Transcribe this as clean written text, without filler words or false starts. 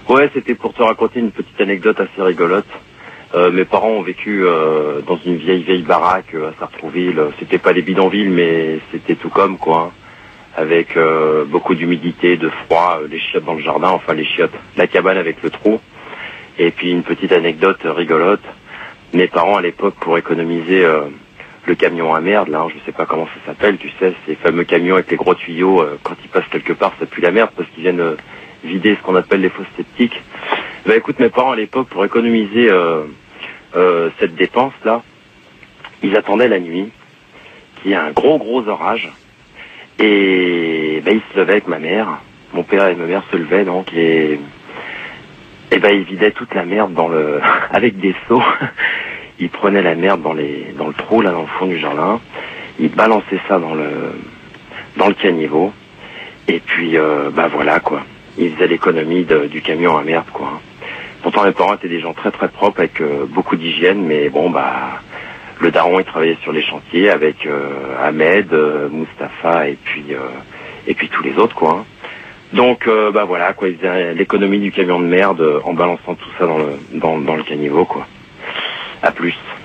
Ouais, c'était pour te raconter une petite anecdote assez rigolote. Mes parents ont vécu dans une vieille baraque à Sartrouville. C'était pas les bidonvilles, mais c'était tout comme quoi, hein, avec beaucoup d'humidité, de froid, les chiottes dans le jardin, enfin les chiottes, la cabane avec le trou. Et puis une petite anecdote rigolote. Mes parents à l'époque, pour économiser le camion à merde, là, hein, je sais pas comment ça s'appelle, tu sais, ces fameux camions avec les gros tuyaux, quand ils passent quelque part, ça pue la merde parce qu'ils viennent vider ce qu'on appelle les fosses septiques. Bah écoute, mes parents à l'époque, pour économiser cette dépense-là, ils attendaient la nuit, qu'il y ait un gros orage, et bah, ils se levaient avec ma mère, mon père et ma mère se levaient donc, et ben ils vidaient toute la merde dans le avec des seaux. Ils prenaient la merde dans le trou là dans le fond du jardin. Ils balançaient ça dans le caniveau. Et puis bah voilà quoi. Ils faisaient l'économie du camion à merde quoi. Pourtant mes parents étaient des gens très très propres avec beaucoup d'hygiène, mais bon bah le daron il travaillait sur les chantiers avec Ahmed, Mustapha et puis tous les autres quoi. Donc bah voilà quoi, ils faisaient l'économie du camion de merde en balançant tout ça dans le caniveau quoi. À plus.